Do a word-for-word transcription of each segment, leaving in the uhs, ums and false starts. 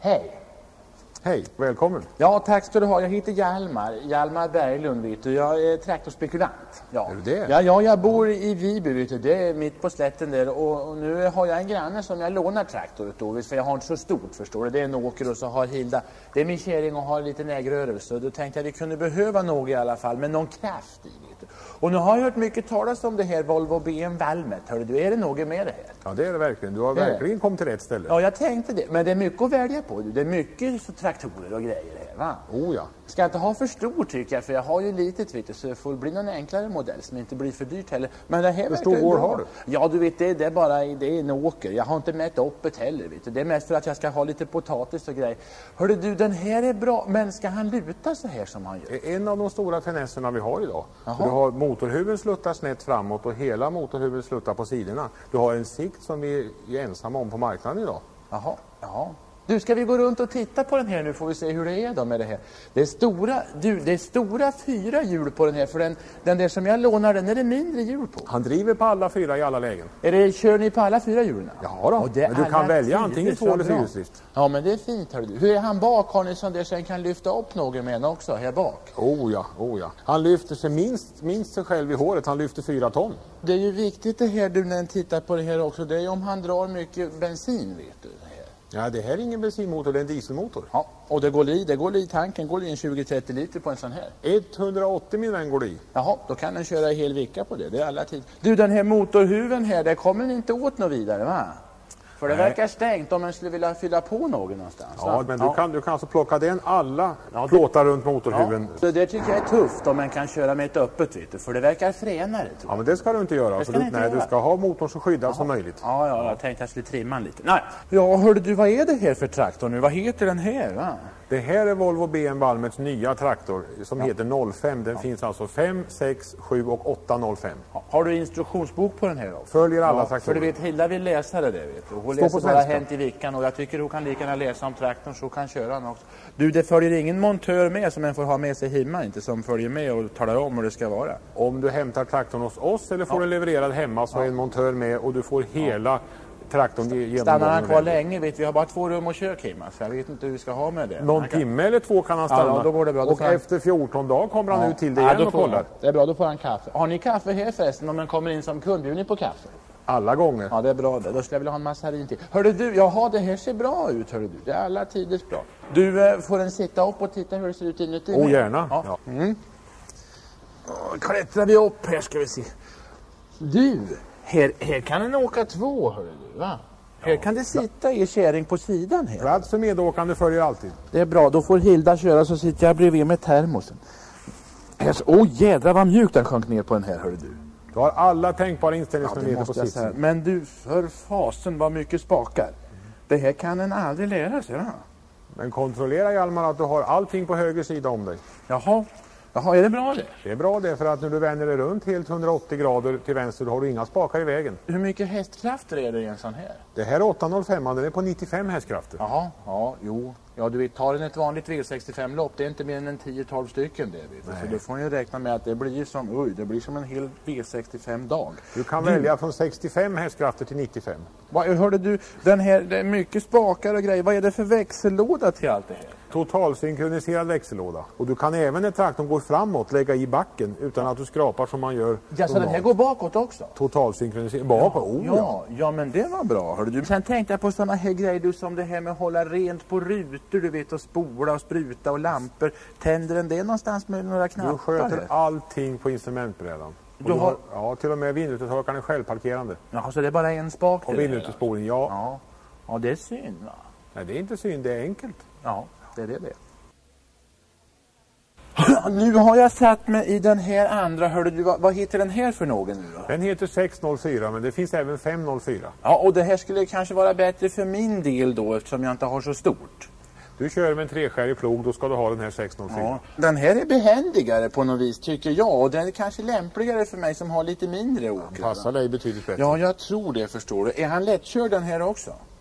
Hej. Hej, välkommen. Ja, tack ska du ha. Jag heter Hjalmar. Hjalmar Berglund, vet du. Jag är traktorspekulant. Ja. Är du det? Ja, ja, jag bor i Viby, vet du. Det är mitt på slätten där. Och, och nu har jag en granne som jag lånar traktoret då. För jag har inte så stort, förstår du. Det är en åker och så har Hilda. Det är min kärring och har lite ägrörelse. Och då tänkte jag att vi kunde behöva något i alla fall. Med någon kraft i, vet du. Och nu har jag hört mycket talas om det här Volvo B M Valmet. Hörru du, är det något med det här? Ja, det är det verkligen. Du har verkligen kommit till rätt ställe. Ja, jag tänkte det. Men det är mycket att välja på. Det är mycket så traktorer och grejer här, va? Oh ja. Ska inte ha för stor, tycker jag, för jag har ju litet, vet du, så det får bli någon enklare modell som inte blir för dyrt heller. Men det här Hur stor år har du? Ja, du vet, det, det är bara det är en åker. Jag har inte mätt upp det heller, vet du. Det är mest för att jag ska ha lite potatis och grejer. Hörru du, den här är bra, men ska han luta så här som han gör? En av de stora finesserna vi har idag. Jaha. Du har motorhuven sluttar snett framåt och hela motorhuven sluttar på sidorna. Du har en sikt som vi är ensamma om på marknaden idag. Jaha, jaha. Du, ska vi gå runt och titta på den här nu, får vi se hur det är då med det här. Det är stora, du, det är stora fyra hjul på den här, för den, den där som jag lånar, den är det mindre hjul på. Han driver på alla fyra i alla lägen. Är det, kör ni på alla fyra hjulen? Ja då, och det men du kan välja antingen två eller fyrhjulsdrift. Ja, men det är fint, hör du. Hur är han bak? Har ni sån där så han kan lyfta upp någon med också här bak? Oh ja, oh ja. Han lyfter sig minst, minst sig själv i håret, han lyfter fyra ton. Det är ju viktigt det här, du, när ni tittar på det här också. Det är om han drar mycket bensin, vet du. Ja, det här är ingen bensinmotor, det är en dieselmotor. Ja, och det går i, det går i tanken, går i en tjugo till trettio liter på en sån här. etthundraåttio min vän går i. Jaha, då kan den köra i hel vecka på det, det är alla tid. Du, den här motorhuven här, det kommer ni inte åt något vidare, va? För det Nej. verkar stängt om man skulle vilja fylla på någon någonstans. Ja, va? men du, ja. Kan, du kan alltså plocka den alla Ja, det- plåtar runt motorhuven. Ja, så det tycker jag är tufft om man kan köra med ett öppet, vet du, för det verkar fränare, tror Ja, jag. men det ska du inte göra. Det ska För ni du, inte nej, göra. du ska ha motorn så skyddad som möjligt. Ja, ja, jag tänkte att jag skulle trimma den lite. Nej. Ja, hörde du, vad är det här för traktor nu? Vad heter den här, va? Det här är Volvo B M Valmets nya traktor som heter noll fem. Den finns alltså fem, sex, sju och åtta noll fem. Ja, har du instruktionsbok på den här också? Följer alla Ja, traktorer. för du vet, Hilda vill läsa det där, vet du. Hon Står läser på bara svenska. Hänt i veckan och jag tycker hon kan lika gärna läsa om traktorn så hon kan köra den också. Du, det följer ingen montör med som en får ha med sig hemma, inte som följer med och talar om hur det ska vara. Om du hämtar traktorn hos oss eller får Ja. den levererad hemma så är en montör med och du får hela traktorn genom. Stannar han kvar länge, vet vi har bara två rum och kök hemma, så jag vet inte hur vi ska ha med det. Någon Han kan- timme eller två kan han stanna. Ja, då går det bra. Då och får han- efter fjorton dagar kommer han Ja. ut till dig Ja, igen då och får- kollar. Det är bra, då får han kaffe. Har ni kaffe här förresten om man kommer in som kund? Bjuder ni på kaffe? Alla gånger. Ja, det är bra det. Då skulle jag vilja ha en massarin till. Hörru du, jaha, det här ser bra ut, hörru du. Det är alla tiders bra. Du, eh, får den sitta upp och titta hur det ser ut inuti? Oh, gärna. Ja. Ja. Mm. Då klättrar vi upp här, ska vi se. Du, här, här kan den åka två, hörru du, va? Här kan det sitta i kärring på sidan här. Plats för medåkande följer alltid. Det är bra, då får Hilda köra så sitter jag bredvid med termosen. Åh oh, jädrar vad mjukt den sjönk ner på den här, hörru du. Du har alla tänkbara Ja, inställningsmöjligheter det på måste jag säga. sitsen. Men du, för fasen vad mycket spakar. Det här kan en aldrig lära sig, va? Men kontrollera, Hjalmar, att du har allting på höger sida om dig. Jaha, jaha, är det bra det? Det är bra det, för att när du vänder dig runt helt hundraåttio grader till vänster, då har du inga spakar i vägen. Hur mycket hästkrafter är det i en sån här? Det här är åtta noll fem, den är på nittiofem hästkrafter. Jaha, ja, jo. Ja, du vet, tar den ett vanligt V sextiofem-lopp, det är inte mer än en tio tolv stycken det, vet du. Så då får ni räkna med att det blir som, oj, det blir som en hel V sextiofem-dag. Du kan Du- välja från sextiofem hästkrafter till nittiofem. Vad, hörde du, den här, det är mycket spakar och grejer. Vad är det för växellåda till allt det här? Totalsynkroniserad växellåda. Och du kan även när traktorn går framåt lägga i backen utan att du skrapar som man gör Ja, så den här normalt. går bakåt också? Totalsynkroniserad. Bakåt, oh ja. Ja, ja, men det var bra, hörde du. Sen tänkte jag på såna här grejer, du, som det här med att hålla rent på rutor, du vet, och spola och spruta och lampor. Tänder den det någonstans med några knappar? Du sköter här? allting på instrumentbrädan. Och Du du har- har, ja, till och med vindrutetorkaren är självparkerande. Jaha, så det är bara en spak Och till det, vindrutespolning, ja. ja. Ja, det är synd, va? Nej, det är inte synd, det är enkelt. Ja, det är det det. Nu har jag satt mig i den här andra, hörde du, vad, vad heter den här för någon nu då? Den heter sex noll fyra, men det finns även fem noll fyra. Ja, och det här skulle kanske vara bättre för min del då, eftersom jag inte har så stort. Du kör med en treskärig plog, då ska du ha den här sex noll fyra. Ja. Den här är behändigare på något vis, tycker jag. Och den är kanske lämpligare för mig som har lite mindre åker. Passar dig betydligt bättre. Ja, jag tror det, förstår du. Är han lättkörd den här också?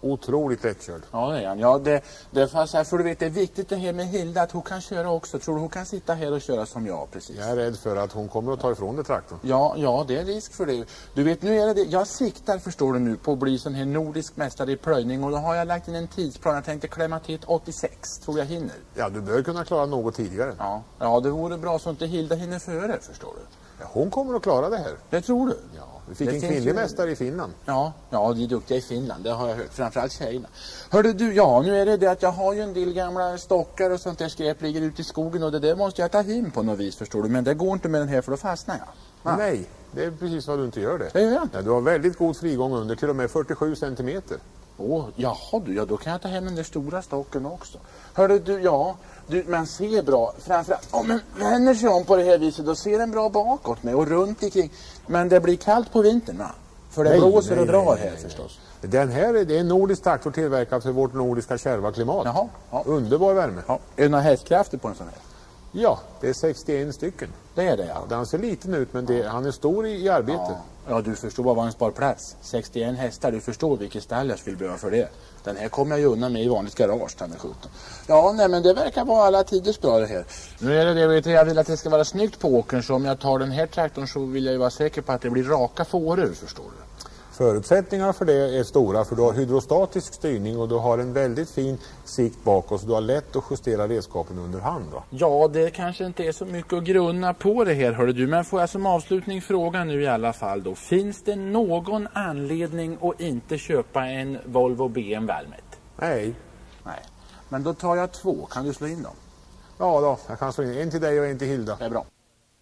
Otroligt lättkörd. Ja, det är han. Ja, det, det, fast här, för du vet, det är viktigt det här med Hilda, att hon kan köra också. Tror du hon kan sitta här och köra som jag, precis? Jag är rädd för att hon kommer att ta ifrån dig traktorn. Ja, ja, det är risk för det. Du vet, nu är det det. Jag siktar, förstår du nu, på att bli sån här nordisk mästare i plöjning. Och då har jag lagt in en tidsplan. Jag tänkte klämma till åttiosex. Tror jag hinner. Ja, du bör kunna klara något tidigare. Ja, ja, det vore bra så inte Hilda hinner före, förstår du. Ja, hon kommer att klara det här. Det tror du? Ja, vi fick Det en finns kvinnlig ju- mästare i Finland. Ja, ja, de är duktiga i Finland, det har jag hört. Framförallt tjejerna. Hörde du, ja, nu är det det att jag har ju en del gamla stockar och sånt där skräp ligger ute i skogen. Och det där måste jag ta hem på något vis, förstår du. Men det går inte med den här, för då fastnar jag. Va? Nej, det är precis vad du inte gör det. Det gör jag inte. Ja, du har väldigt god frigång under, till och med fyrtiosju centimeter. Åh, jaha du, ja då kan jag ta hem den där stora stocken också. Hörde du, ja, du, man ser bra. Framförallt, om man vänder sig om på det här viset, då ser den bra bakåt med och runt omkring. Men det blir kallt på vintern, va? För det Nej, blåser nej, och drar nej, här nej, förstås. Den här är, det är en nordisk traktor tillverkad för vårt nordiska kärva klimat. Jaha, ja. Underbar värme. Ja. Är det några hästkrafter på en sån här? Ja, det är sextioen stycken. Det är det, ja. Den ser liten ut, men det, han är stor i, i arbete. Ja. Ja, du förstår bara vad han spar plats. sextioen hästar, du förstår vilket stall jag skulle behöva för det. Den här kommer jag ju undan med i vanligt garage, den är sjutton. Ja, nej, men det verkar vara alla tiders bra det här. Nu är det det, vet du, jag vill att det ska vara snyggt på åkern, så om jag tar den här traktorn så vill jag ju vara säker på att det blir raka fåror, förstår du. Förutsättningarna för det är stora, för du har hydrostatisk styrning och du har en väldigt fin sikt bakåt, så du har lätt att justera redskapen under hand. Va? Ja, det kanske inte är så mycket att grunna på det här, hörde du. Men får jag som avslutning fråga nu i alla fall då. Finns det någon anledning att inte köpa en Volvo B M Valmet? Nej. Nej. Men då tar jag två. Kan du slå in dem? Ja då, jag kan slå in en till dig och en till Hilda. Det är bra.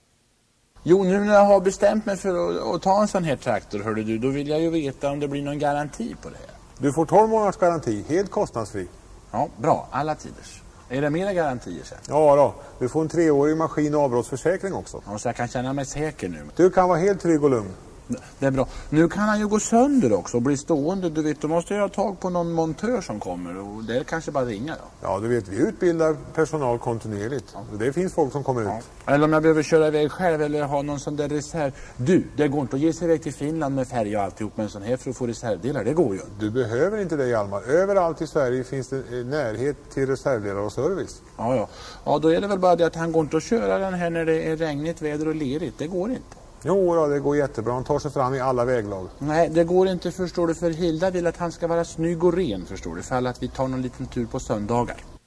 Jo, nu när jag har bestämt mig för att, att ta en sån här traktor, hörde du, då vill jag ju veta om det blir någon garanti på det här. Du får tolv månaders garanti, helt kostnadsfri. Ja, bra. Alla tiders. Är det mera garantier sen? Ja då, du får en treårig maskin- och avbrottsförsäkring också. Ja, så jag kan känna mig säker nu. Du kan vara helt trygg och lugn. Det är bra. Nu kan han ju gå sönder också och bli stående. Du vet, då måste jag ha tag på någon montör som kommer. Och det är kanske bara ringa då. Ja, du vet, vi utbildar personal kontinuerligt. Ja. Det finns folk som kommer Ja. ut. Eller om jag behöver köra iväg själv eller ha någon sån där reserv. Du, det går inte att ge sig iväg till Finland med färja och alltihop med en sån här för att få reservdelar. Det går ju. Du behöver inte det, Hjalmar. Överallt i Sverige finns det närhet till reservdelar och service. Ja, ja. Ja, då är det väl bara det att han går inte att köra den här när det är regnigt, väder och lerigt. Det går inte. Jo, då, det går jättebra. Han tar sig fram i alla väglag. Nej, det går inte, förstår du, för Hilda vill att han ska vara snygg och ren, förstår du, för att vi tar någon liten tur på söndagar.